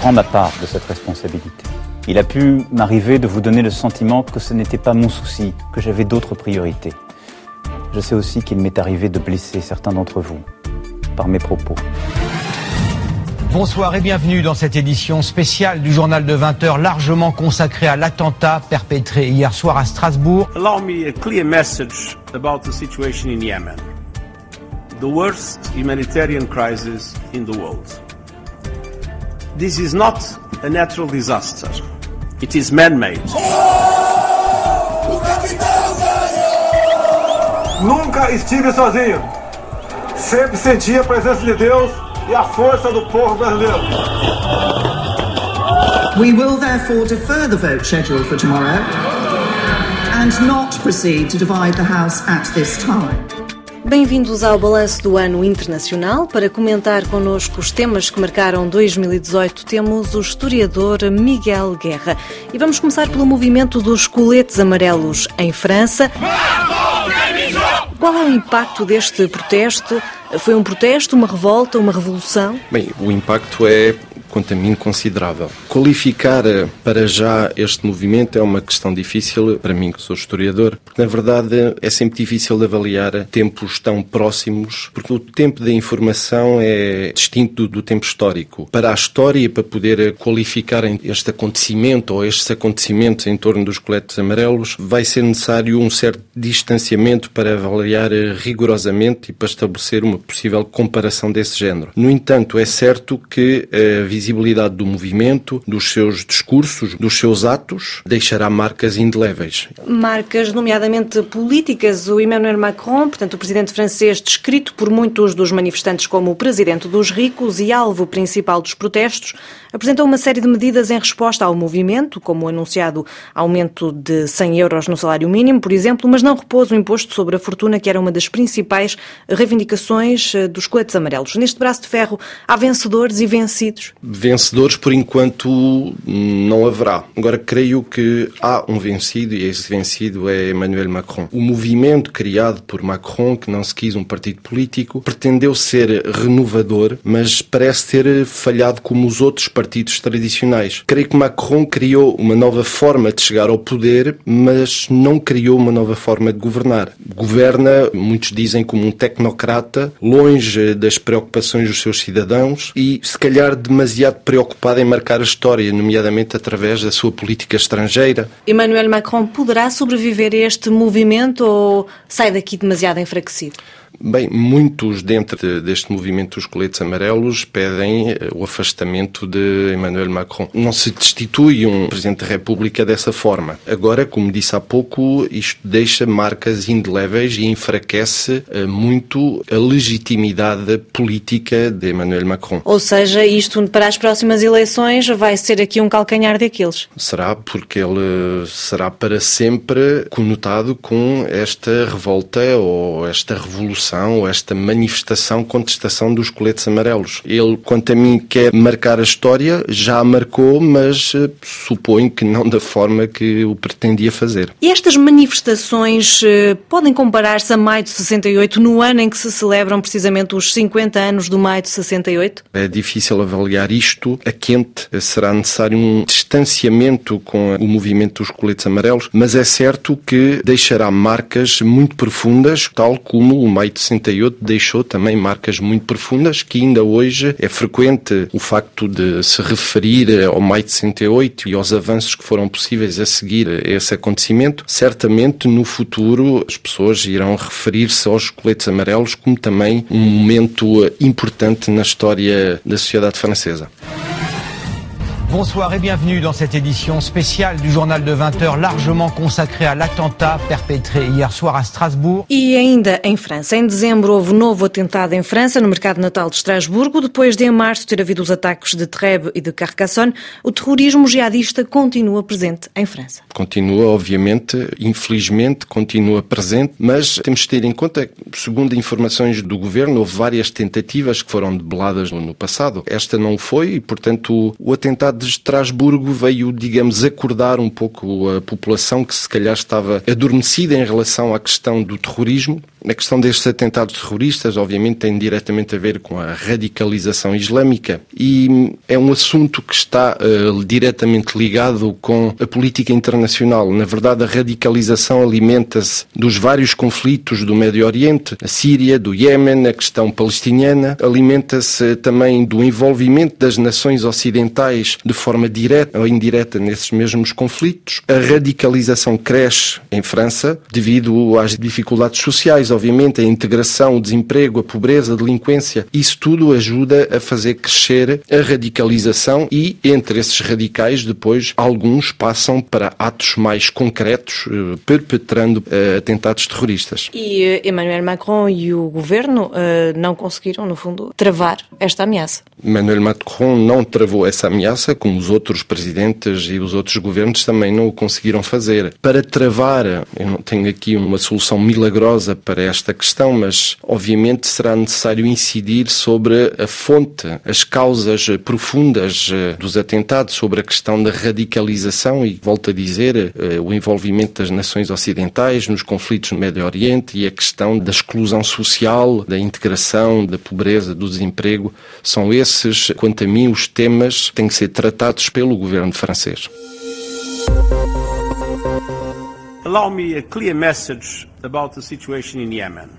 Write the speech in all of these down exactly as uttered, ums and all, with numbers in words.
prends ma part de cette responsabilité. Il a pu m'arriver de vous donner le sentiment que ce n'était pas mon souci, que j'avais d'autres priorités. Je sais aussi qu'il m'est arrivé de blesser certains d'entre vous par mes propos. Bonsoir et bienvenue dans cette édition spéciale du journal de vingt heures largement consacrée à l'attentat perpétré hier soir à Strasbourg. Allow me a clear message about the situation in Yemen. The worst humanitarian crisis in the world. This is not a natural disaster. It is man-made. Nunca estive sozinho. Sempre senti a presença de Deus e a força do povo brasileiro. We will therefore defer the vote scheduled for tomorrow and not proceed to divide the House at this time. Bem-vindos ao Balanço do Ano Internacional. Para comentar connosco os temas que marcaram dois mil e dezoito, temos o historiador Miguel Guerra. E vamos começar pelo movimento dos coletes amarelos em França. Qual é o impacto deste protesto? Foi um protesto, uma revolta, uma revolução? Bem, o impacto é, quanto a mim, considerável. Qualificar para já este movimento é uma questão difícil para mim, que sou historiador, porque na verdade é sempre difícil de avaliar tempos tão próximos, porque o tempo da informação é distinto do, do tempo histórico. Para a história, para poder qualificar este acontecimento ou estes acontecimentos em torno dos coletes amarelos, vai ser necessário um certo distanciamento para avaliar rigorosamente e para estabelecer uma possível comparação desse género. No entanto, é certo que a visibilidade do movimento, dos seus discursos, dos seus atos, deixará marcas indeléveis. Marcas, nomeadamente políticas. O Emmanuel Macron, portanto o presidente francês, descrito por muitos dos manifestantes como o presidente dos ricos e alvo principal dos protestos, apresentou uma série de medidas em resposta ao movimento, como o anunciado aumento de cem euros no salário mínimo, por exemplo, mas não repôs o imposto sobre a fortuna, que era uma das principais reivindicações dos coletes amarelos. Neste braço de ferro, há vencedores e vencidos? Vencedores, por enquanto, não haverá. Agora, creio que há um vencido e esse vencido é Emmanuel Macron. O movimento criado por Macron, que não se quis um partido político, pretendeu ser renovador, mas parece ter falhado como os outros partidos tradicionais. Creio que Macron criou uma nova forma de chegar ao poder, mas não criou uma nova forma de governar. Governa, muitos dizem, como um tecnocrata, longe das preocupações dos seus cidadãos e, se calhar, demasiado preocupado em marcar a história, nomeadamente através da sua política estrangeira. Emmanuel Macron poderá sobreviver a este movimento ou sai daqui demasiado enfraquecido? Bem, muitos dentro deste movimento dos coletes amarelos pedem o afastamento de Emmanuel Macron. Não se destitui um Presidente da República dessa forma. Agora, como disse há pouco, isto deixa marcas indeléveis e enfraquece muito a legitimidade política de Emmanuel Macron. Ou seja, isto para as próximas eleições vai ser aqui um calcanhar daqueles? Será, porque ele será para sempre conotado com esta revolta ou esta revolução ou esta manifestação, contestação dos coletes amarelos. Ele, quanto a mim, quer marcar a história, já a marcou, mas uh, suponho que não da forma que o pretendia fazer. E estas manifestações uh, podem comparar-se a maio de sessenta e oito, no ano em que se celebram precisamente os cinquenta anos do maio de sessenta e oito? É difícil avaliar isto a quente. Será necessário um distanciamento com o movimento dos coletes amarelos, mas é certo que deixará marcas muito profundas, tal como o maio de sessenta e oito deixou também marcas muito profundas, que ainda hoje é frequente o facto de se referir ao maio de sessenta e oito e aos avanços que foram possíveis a seguir a esse acontecimento. Certamente no futuro as pessoas irão referir-se aos coletes amarelos como também um momento importante na história da sociedade francesa. Bonsoir et bienvenue dans cette édition spéciale du journal de vingt heures largement consacrée à l'attentat perpétré hier soir à Strasbourg. E ainda em França. Em dezembro houve novo atentado em França, no mercado natal de Estrasburgo. Depois de em março ter havido os ataques de Trèbes e de Carcassonne, o terrorismo jihadista continua presente em França. Continua, obviamente, infelizmente, continua presente, mas temos de ter em conta que, segundo informações do governo, houve várias tentativas que foram debeladas no, no passado. Esta não foi e, portanto, o, o atentado Tratado de Estrasburgo veio, digamos, acordar um pouco a população que se calhar estava adormecida em relação à questão do terrorismo. A questão destes atentados terroristas, obviamente, tem diretamente a ver com a radicalização islâmica e é um assunto que está uh, diretamente ligado com a política internacional. Na verdade, a radicalização alimenta-se dos vários conflitos do Médio Oriente, a Síria, do Iémen, a questão palestiniana, alimenta-se também do envolvimento das nações ocidentais de forma direta ou indireta nesses mesmos conflitos. A radicalização cresce em França devido às dificuldades sociais, obviamente, a integração, o desemprego, a pobreza, a delinquência. Isso tudo ajuda a fazer crescer a radicalização e, entre esses radicais, depois, alguns passam para atos mais concretos, perpetrando uh, atentados terroristas. E uh, Emmanuel Macron e o governo uh, não conseguiram, no fundo, travar esta ameaça? Emmanuel Macron não travou essa ameaça, como os outros presidentes e os outros governos também não o conseguiram fazer. Para travar, eu não tenho aqui uma solução milagrosa para esta questão, mas obviamente será necessário incidir sobre a fonte, as causas profundas dos atentados, sobre a questão da radicalização e, volto a dizer, o envolvimento das nações ocidentais nos conflitos no Médio Oriente e a questão da exclusão social, da integração, da pobreza, do desemprego. São esses, quanto a mim, os temas que têm que ser tratados pelo governo francês. Allow me a clear message about the situation in Yemen,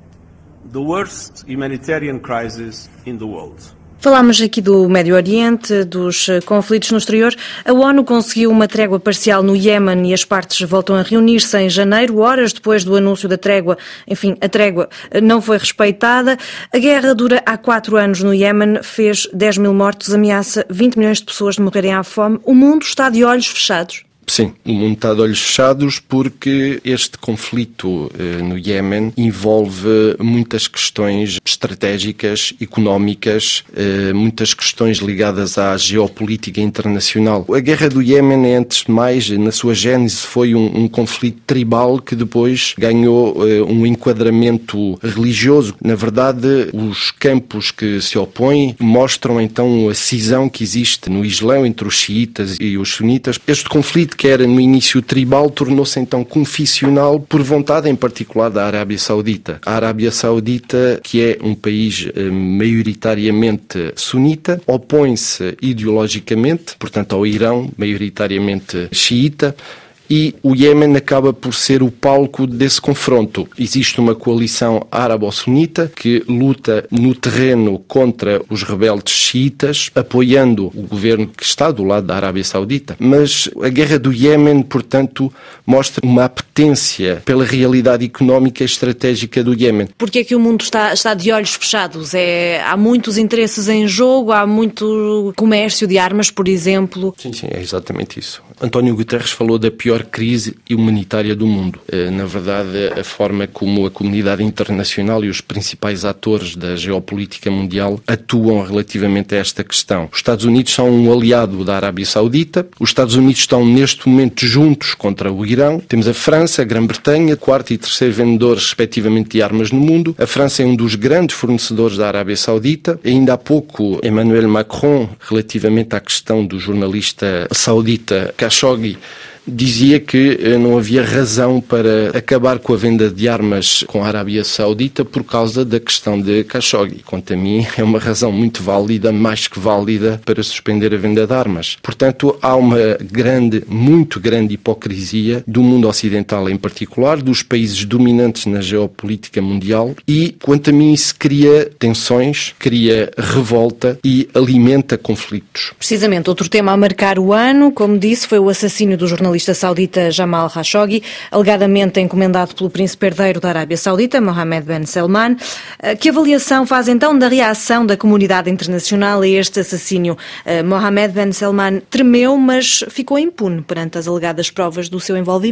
the worst humanitarian crisis in the world. Falámos aqui do Médio Oriente, dos conflitos no exterior. A ONU conseguiu uma trégua parcial no Iémen e as partes voltam a reunir-se em janeiro, horas depois do anúncio da trégua. Enfim, a trégua não foi respeitada. A guerra dura há quatro anos no Iémen, fez dez mil mortos, ameaça vinte milhões de pessoas de morrerem à fome. O mundo está de olhos fechados. Sim, o mundo está de olhos fechados porque este conflito eh, no Iémen envolve muitas questões estratégicas, económicas, eh, muitas questões ligadas à geopolítica internacional. A guerra do Iémen, é, antes de mais, na sua gênese, foi um, um conflito tribal que depois ganhou eh, um enquadramento religioso. Na verdade, os campos que se opõem mostram então a cisão que existe no Islão entre os xiitas e os sunitas. Este conflito, que era no início tribal, tornou-se então confissional por vontade em particular da Arábia Saudita. A Arábia Saudita, que é um país eh, maioritariamente sunita, opõe-se ideologicamente, portanto, ao Irão, maioritariamente xiita, e o Iémen acaba por ser o palco desse confronto. Existe uma coalição árabe-sunita que luta no terreno contra os rebeldes xiitas, apoiando o governo que está do lado da Arábia Saudita. Mas a guerra do Iémen, portanto, mostra uma apetência pela realidade económica e estratégica do Iémen. Porque é que o mundo está, está de olhos fechados? É, há muitos interesses em jogo, há muito comércio de armas, por exemplo. Sim, sim, é exatamente isso. António Guterres falou da pior crise humanitária do mundo. Na verdade, a forma como a comunidade internacional e os principais atores da geopolítica mundial atuam relativamente a esta questão. Os Estados Unidos são um aliado da Arábia Saudita. Os Estados Unidos estão neste momento juntos contra o Irão. Temos a França, a Grã-Bretanha, quarto e terceiro vendedor respectivamente de armas no mundo. A França é um dos grandes fornecedores da Arábia Saudita. Ainda há pouco, Emmanuel Macron, relativamente à questão do jornalista saudita Khashoggi, dizia que não havia razão para acabar com a venda de armas com a Arábia Saudita por causa da questão de Khashoggi. Quanto a mim, é uma razão muito válida, mais que válida, para suspender a venda de armas. Portanto, há uma grande, muito grande hipocrisia do mundo ocidental em particular, dos países dominantes na geopolítica mundial e, quanto a mim, isso cria tensões, cria revolta e alimenta conflitos. Precisamente, outro tema a marcar o ano, como disse, foi o assassínio do jornalista jornalista saudita Jamal Khashoggi, alegadamente encomendado pelo príncipe herdeiro da Arábia Saudita, Mohammed Ben Salman. Que avaliação faz então da reação da comunidade internacional a este assassínio? Mohammed Ben Salman tremeu, mas ficou impune perante as alegadas provas do seu envolvimento.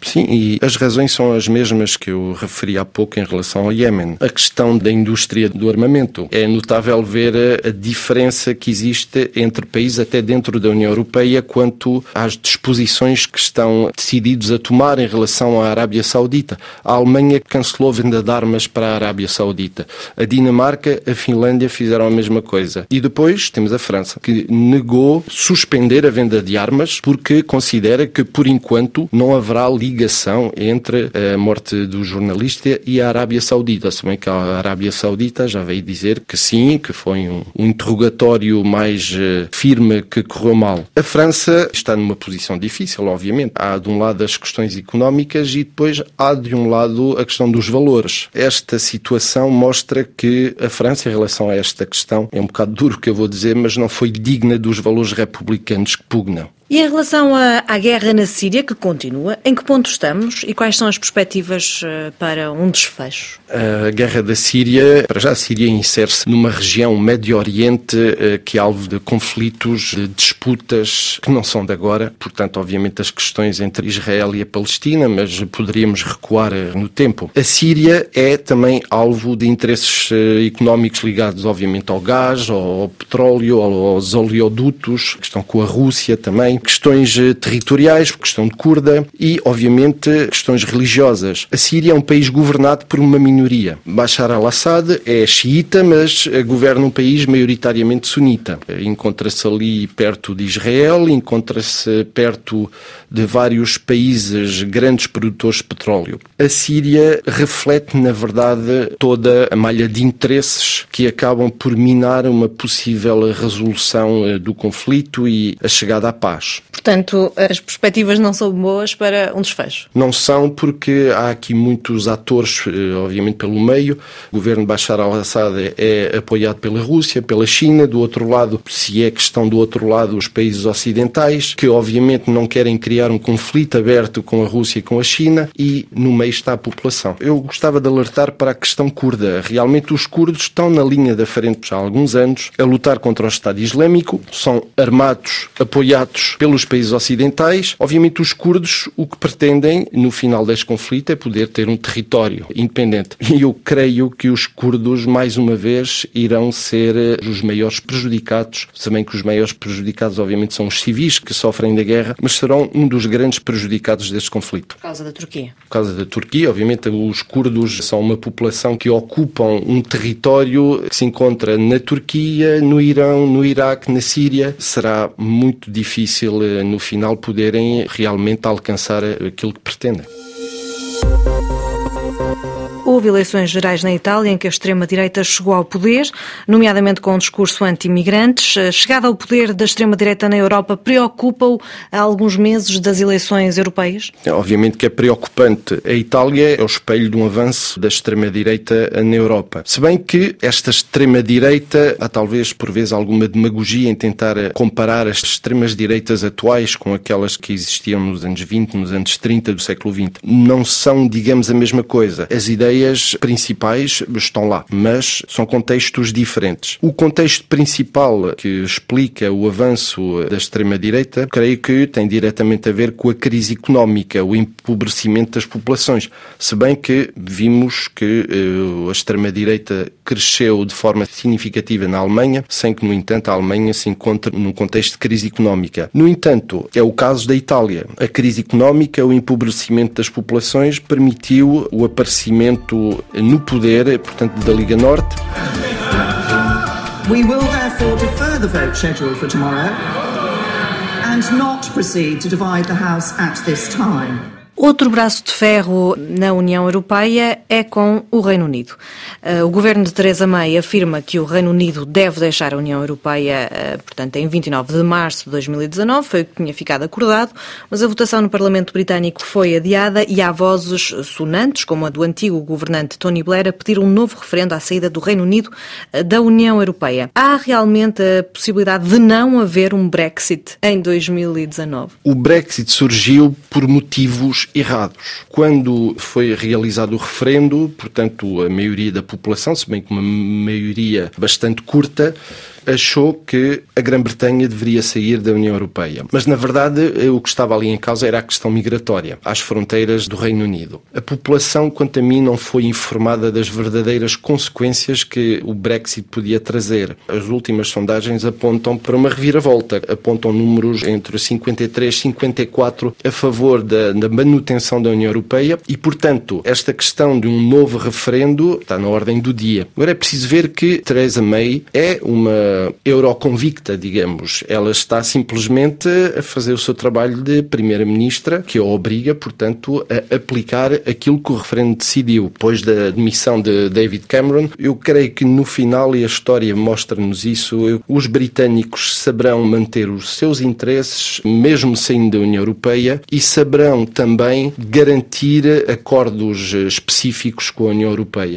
Sim, e as razões são as mesmas que eu referi há pouco em relação ao Iémen. A questão da indústria do armamento. É notável ver a diferença que existe entre países, até dentro da União Europeia, quanto às disposições que estão decididos a tomar em relação à Arábia Saudita. A Alemanha cancelou a venda de armas para a Arábia Saudita. A Dinamarca, a Finlândia fizeram a mesma coisa. E depois temos a França, que negou suspender a venda de armas porque considera que, por enquanto, não haverá ligação entre a morte do jornalista e a Arábia Saudita. Se bem que a Arábia Saudita já veio dizer que sim, que foi um, um interrogatório mais uh, firme que correu mal. A França está numa posição difícil, obviamente. Há de um lado as questões económicas e depois há de um lado a questão dos valores. Esta situação mostra que a França, em relação a esta questão, é um bocado duro o que eu vou dizer, mas não foi digna dos valores republicanos que pugnam. E em relação à, à guerra na Síria, que continua, em que ponto estamos e quais são as perspectivas uh, para um desfecho? A guerra da Síria, para já a Síria insere-se numa região Médio Oriente uh, que é alvo de conflitos, de disputas que não são de agora. Portanto, obviamente, as questões entre Israel e a Palestina, mas poderíamos recuar uh, no tempo. A Síria é também alvo de interesses uh, económicos ligados, obviamente, ao gás, ao, ao petróleo, aos oleodutos, que estão com a Rússia também. Questões territoriais, questão de curda e, obviamente, questões religiosas. A Síria é um país governado por uma minoria. Bashar al-Assad é xiita, mas governa um país maioritariamente sunita. Encontra-se ali perto de Israel, encontra-se perto de vários países grandes produtores de petróleo. A Síria reflete, na verdade, toda a malha de interesses que acabam por minar uma possível resolução do conflito e a chegada à paz. Portanto, as perspectivas não são boas para um desfecho? Não são, porque há aqui muitos atores, obviamente, pelo meio. O governo de Bashar al-Assad é apoiado pela Rússia, pela China. Do outro lado, se é questão do outro lado, os países ocidentais, que obviamente não querem criar um conflito aberto com a Rússia e com a China, e no meio está a população. Eu gostava de alertar para a questão curda. Realmente os curdos estão na linha da frente já há alguns anos a lutar contra o Estado Islâmico, são armados, apoiados pelos países ocidentais. Obviamente os curdos o que pretendem no final deste conflito é poder ter um território independente. E eu creio que os curdos mais uma vez irão ser os maiores prejudicados, se bem que os maiores prejudicados obviamente são os civis que sofrem da guerra, mas serão um dos grandes prejudicados deste conflito. Por causa da Turquia? Por causa da Turquia, obviamente os curdos são uma população que ocupam um território que se encontra na Turquia, no Irão, no Iraque, na Síria. Será muito difícil no final poderem realmente alcançar aquilo que pretendem. Houve eleições gerais na Itália em que a extrema-direita chegou ao poder, nomeadamente com um discurso anti-imigrantes. A chegada ao poder da extrema-direita na Europa preocupa-o há alguns meses das eleições europeias? É, obviamente que é preocupante. A Itália é o espelho de um avanço da extrema-direita na Europa. Se bem que esta extrema-direita, há talvez por vezes alguma demagogia em tentar comparar as extremas-direitas atuais com aquelas que existiam nos anos vinte, nos anos trinta do século vinte. Não são, digamos, a mesma coisa. As ideias ideias principais estão lá, mas são contextos diferentes. O contexto principal que explica o avanço da extrema-direita, creio que tem diretamente a ver com a crise económica, o empobrecimento das populações. Se bem que vimos que uh, a extrema-direita cresceu de forma significativa na Alemanha, sem que, no entanto, a Alemanha se encontre num contexto de crise económica. No entanto, é o caso da Itália. A crise económica, o empobrecimento das populações, permitiu o aparecimento no poder, portanto, da Liga Norte. We will therefore defer the vote scheduled for tomorrow and not proceed to divide the House at this time. Outro braço de ferro na União Europeia é com o Reino Unido. O governo de Theresa May afirma que o Reino Unido deve deixar a União Europeia, portanto, em vinte e nove de março de dois mil e dezanove, foi o que tinha ficado acordado, mas a votação no Parlamento Britânico foi adiada e há vozes sonantes, como a do antigo governante Tony Blair, a pedir um novo referendo à saída do Reino Unido da União Europeia. Há realmente a possibilidade de não haver um Brexit em dois mil e dezanove? O Brexit surgiu por motivos errados. Quando foi realizado o referendo, portanto, a maioria da população, se bem que uma maioria bastante curta, achou que a Grã-Bretanha deveria sair da União Europeia. Mas, na verdade, o que estava ali em causa era a questão migratória, às fronteiras do Reino Unido. A população, quanto a mim, não foi informada das verdadeiras consequências que o Brexit podia trazer. As últimas sondagens apontam para uma reviravolta, apontam números entre cinquenta e três e cinquenta e quatro a favor da, da manutenção da União Europeia e, portanto, esta questão de um novo referendo está na ordem do dia. Agora é preciso ver que Theresa May é uma euroconvicta, digamos. Ela está simplesmente a fazer o seu trabalho de Primeira-Ministra, que a obriga, portanto, a aplicar aquilo que o referendo decidiu. Depois da demissão de David Cameron, eu creio que no final, e a história mostra-nos isso, os britânicos saberão manter os seus interesses, mesmo saindo da União Europeia, e saberão também garantir acordos específicos com a União Europeia.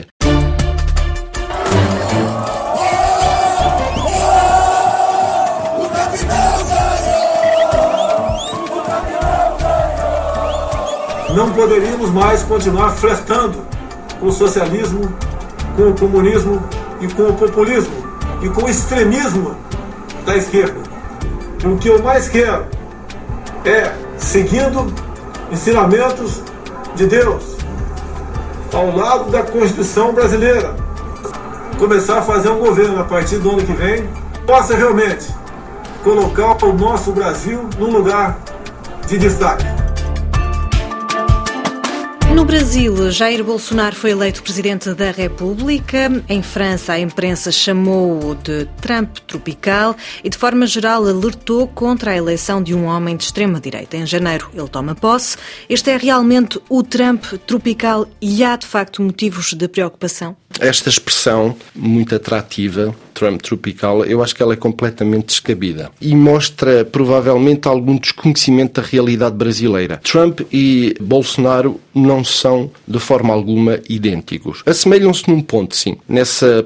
Não poderíamos mais continuar flertando com o socialismo, com o comunismo e com o populismo e com o extremismo da esquerda. O que eu mais quero é, seguindo ensinamentos de Deus, ao lado da Constituição brasileira, começar a fazer um governo a partir do ano que vem, possa realmente colocar o nosso Brasil num lugar de destaque. No Brasil, Jair Bolsonaro foi eleito Presidente da República. Em França, a imprensa chamou-o de Trump tropical e, de forma geral, alertou contra a eleição de um homem de extrema-direita. Em janeiro, ele toma posse. Este é realmente o Trump tropical e há, de facto, motivos de preocupação? Esta expressão, muito atrativa, Trump tropical, eu acho que ela é completamente descabida e mostra provavelmente algum desconhecimento da realidade brasileira. Trump e Bolsonaro não são de forma alguma idênticos. Assemelham-se num ponto, sim, nessa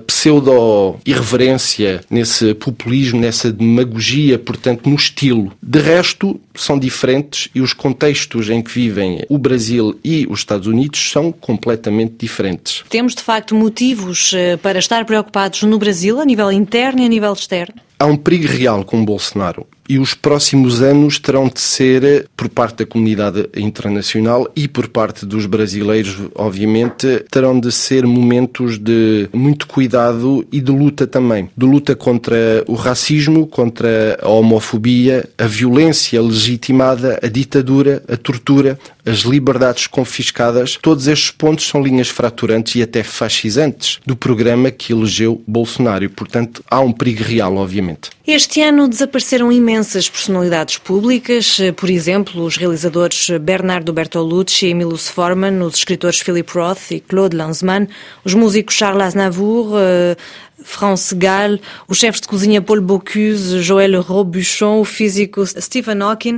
pseudo-irreverência, nesse populismo, nessa demagogia, portanto, no estilo. De resto, são diferentes e os contextos em que vivem o Brasil e os Estados Unidos são completamente diferentes. Temos, de facto, motivos para estar preocupados no Brasil, a nível interno e a nível externo? Há um perigo real com Bolsonaro e os próximos anos terão de ser, por parte da comunidade internacional e por parte dos brasileiros, obviamente, terão de ser momentos de muito cuidado e de luta também. De luta contra o racismo, contra a homofobia, a violência legitimada, a ditadura, a tortura, as liberdades confiscadas. Todos estes pontos são linhas fraturantes e até fascisantes do programa que elegeu Bolsonaro. E, portanto, há um perigo real, obviamente. Este ano desapareceram imensas personalidades públicas, por exemplo, os realizadores Bernardo Bertolucci e Milos Forman, os escritores Philip Roth e Claude Lanzmann, os músicos Charles Aznavour, France Gall, os chefes de cozinha Paul Bocuse, Joël Robuchon, o físico Stephen Hawking,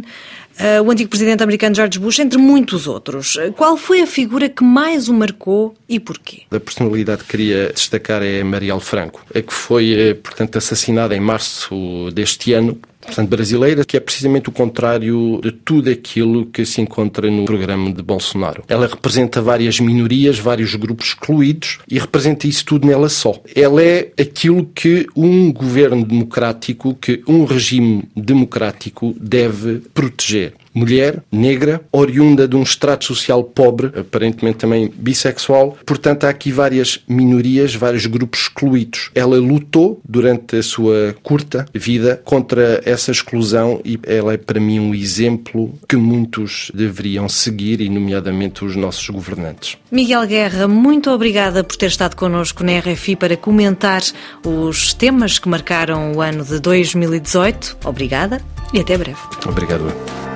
o antigo presidente americano George Bush, entre muitos outros. Qual foi a figura que mais o marcou e porquê? A personalidade que queria destacar é Marielle Franco, a que foi, portanto, assassinada em março deste ano, portanto, brasileira, que é precisamente o contrário de tudo aquilo que se encontra no programa de Bolsonaro. Ela representa várias minorias, vários grupos excluídos e representa isso tudo nela só. Ela é aquilo que um governo democrático, que um regime democrático deve proteger. Mulher, negra, oriunda de um estrato social pobre, aparentemente também bissexual. Portanto, há aqui várias minorias, vários grupos excluídos. Ela lutou durante a sua curta vida contra essa exclusão e ela é para mim um exemplo que muitos deveriam seguir, e nomeadamente os nossos governantes. Miguel Guerra, muito obrigada por ter estado connosco na R F I para comentar os temas que marcaram o ano de dois mil e dezoito. Obrigada e até breve. Obrigado.